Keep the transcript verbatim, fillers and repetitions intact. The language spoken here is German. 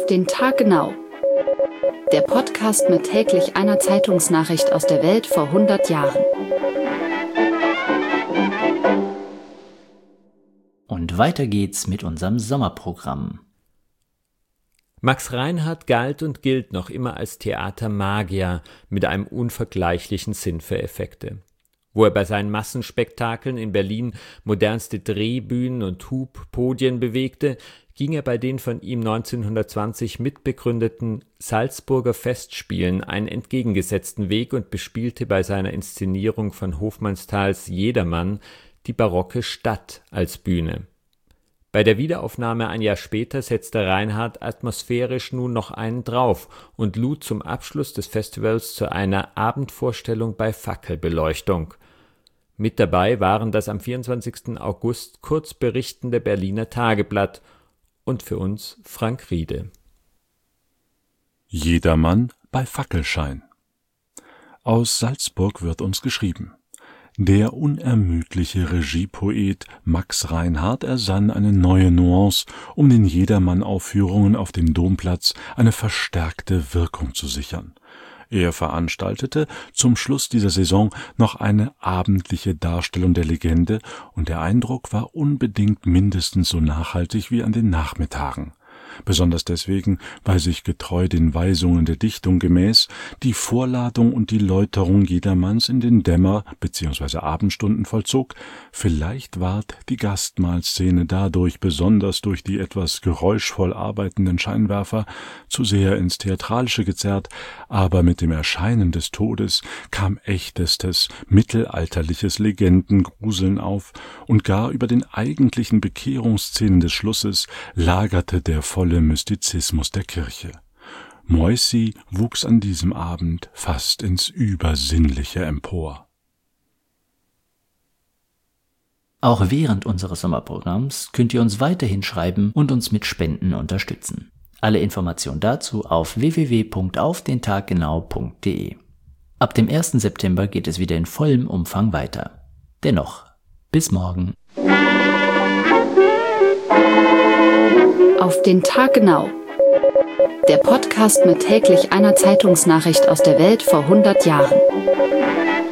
den Tag genau. Der Podcast mit täglich einer Zeitungsnachricht aus der Welt vor hundert Jahren. Und weiter geht's mit unserem Sommerprogramm. Max Reinhardt galt und gilt noch immer als Theatermagier mit einem unvergleichlichen Sinn für Effekte. Wo er bei seinen Massenspektakeln in Berlin modernste Drehbühnen und Hubpodien bewegte, ging er bei den von ihm neunzehnhundertzwanzig mitbegründeten Salzburger Festspielen einen entgegengesetzten Weg und bespielte bei seiner Inszenierung von Hofmannsthals Jedermann die barocke Stadt als Bühne. Bei der Wiederaufnahme ein Jahr später setzte Reinhardt atmosphärisch nun noch einen drauf und lud zum Abschluss des Festivals zu einer Abendvorstellung bei Fackelbeleuchtung. Mit dabei waren das am vierundzwanzigsten August kurz berichtende Berliner Tageblatt und für uns Frank Riede. Jedermann bei Fackelschein. Aus Salzburg wird uns geschrieben. Der unermüdliche Regiepoet Max Reinhardt ersann eine neue Nuance, um den Jedermann-Aufführungen auf dem Domplatz eine verstärkte Wirkung zu sichern. Er veranstaltete zum Schluss dieser Saison noch eine abendliche Darstellung der Legende, und der Eindruck war unbedingt mindestens so nachhaltig wie an den Nachmittagen. Besonders deswegen, weil sich getreu den Weisungen der Dichtung gemäß die Vorladung und die Läuterung jedermanns in den Dämmer- bzw. Abendstunden vollzog. Vielleicht ward die Gastmahlszene dadurch, besonders durch die etwas geräuschvoll arbeitenden Scheinwerfer, zu sehr ins Theatralische gezerrt, aber mit dem Erscheinen des Todes kam echtestes, mittelalterliches Legendengruseln auf, und gar über den eigentlichen Bekehrungsszenen des Schlusses lagerte der volle Mystizismus der Kirche. Moissi wuchs an diesem Abend fast ins Übersinnliche empor. Auch während unseres Sommerprogramms könnt ihr uns weiterhin schreiben und uns mit Spenden unterstützen. Alle Informationen dazu auf w w w punkt auf den tag genau punkt de. Ab dem ersten September geht es wieder in vollem Umfang weiter. Dennoch, bis morgen. Auf den Tag genau. Der Podcast mit täglich einer Zeitungsnachricht aus der Welt vor hundert Jahren.